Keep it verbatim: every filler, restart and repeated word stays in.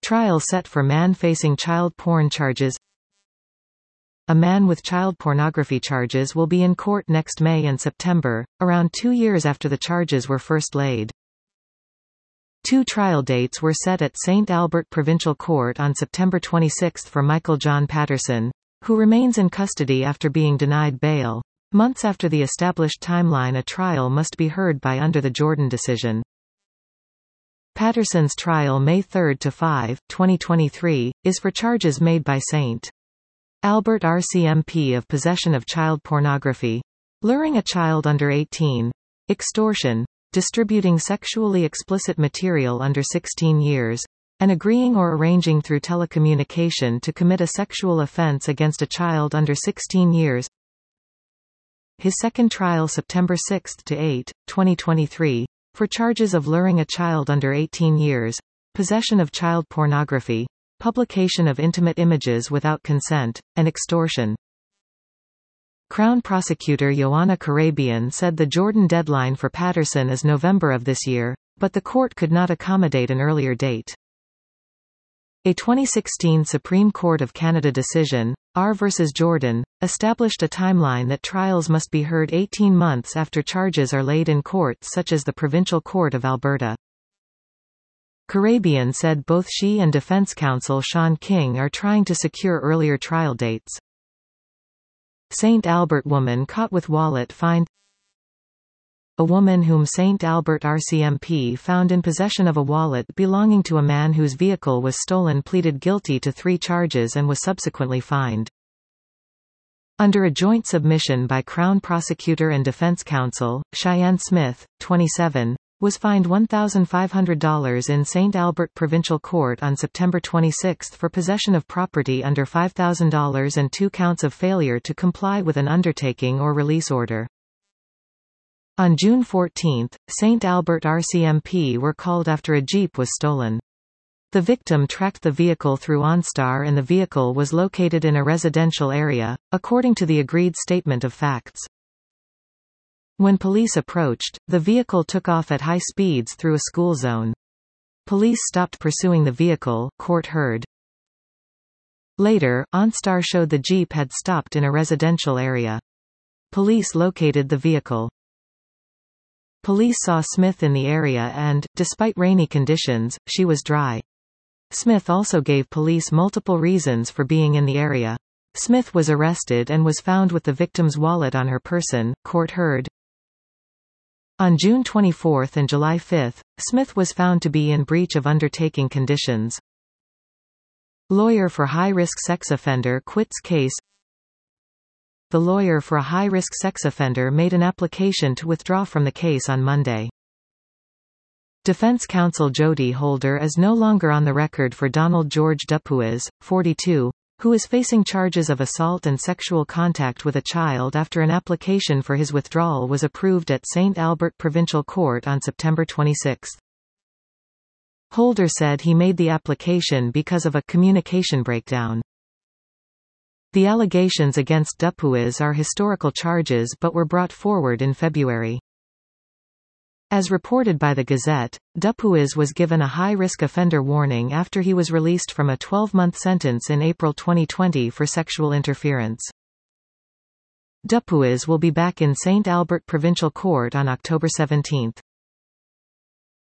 Trial set for man facing child porn charges. A man with child pornography charges will be in court next May and September, around two years after the charges were first laid. Two trial dates were set at Saint Albert Provincial Court on September twenty-sixth for Michael John Patterson, who remains in custody after being denied bail. Months after the established timeline, a trial must be heard by under the Jordan decision. Patterson's trial May third to fifth, twenty twenty-three, is for charges made by Saint Albert R C M P of possession of child pornography, luring a child under eighteen, extortion, distributing sexually explicit material under sixteen years, and agreeing or arranging through telecommunication to commit a sexual offense against a child under sixteen years. His second trial September sixth to eighth, twenty twenty-three, for charges of luring a child under eighteen years, possession of child pornography, publication of intimate images without consent, and extortion. Crown Prosecutor Joanna Karabian said the Jordan deadline for Patterson is November of this year, but the court could not accommodate an earlier date. A twenty sixteen Supreme Court of Canada decision, R versus Jordan, established a timeline that trials must be heard eighteen months after charges are laid in courts such as the Provincial Court of Alberta. Karabian said both she and defense counsel Sean King are trying to secure earlier trial dates. Saint Albert woman caught with wallet fined. A woman whom Saint Albert R C M P found in possession of a wallet belonging to a man whose vehicle was stolen pleaded guilty to three charges and was subsequently fined. Under a joint submission by Crown Prosecutor and Defense Counsel, Cheyenne Smith, twenty-seven, was fined one thousand five hundred dollars in Saint Albert Provincial Court on September twenty-sixth for possession of property under five thousand dollars and two counts of failure to comply with an undertaking or release order. On June fourteenth, Saint Albert R C M P were called after a Jeep was stolen. The victim tracked the vehicle through OnStar and the vehicle was located in a residential area, according to the agreed statement of facts. When police approached, the vehicle took off at high speeds through a school zone. Police stopped pursuing the vehicle, court heard. Later, OnStar showed the Jeep had stopped in a residential area. Police located the vehicle. Police saw Smith in the area and, despite rainy conditions, she was dry. Smith also gave police multiple reasons for being in the area. Smith was arrested and was found with the victim's wallet on her person, court heard. On June twenty-fourth and July fifth, Smith was found to be in breach of undertaking conditions. Lawyer for high-risk sex offender quits case. The lawyer for a high-risk sex offender made an application to withdraw from the case on Monday. Defense counsel Jody Holder is no longer on the record for Donald George Dupuis, forty-two, who is facing charges of assault and sexual contact with a child after an application for his withdrawal was approved at Saint Albert Provincial Court on September twenty-sixth. Holder said he made the application because of a communication breakdown. The allegations against Dupuis are historical charges but were brought forward in February. As reported by the Gazette, Dupuis was given a high-risk offender warning after he was released from a twelve-month sentence in April twenty twenty for sexual interference. Dupuis will be back in Saint Albert Provincial Court on October seventeenth.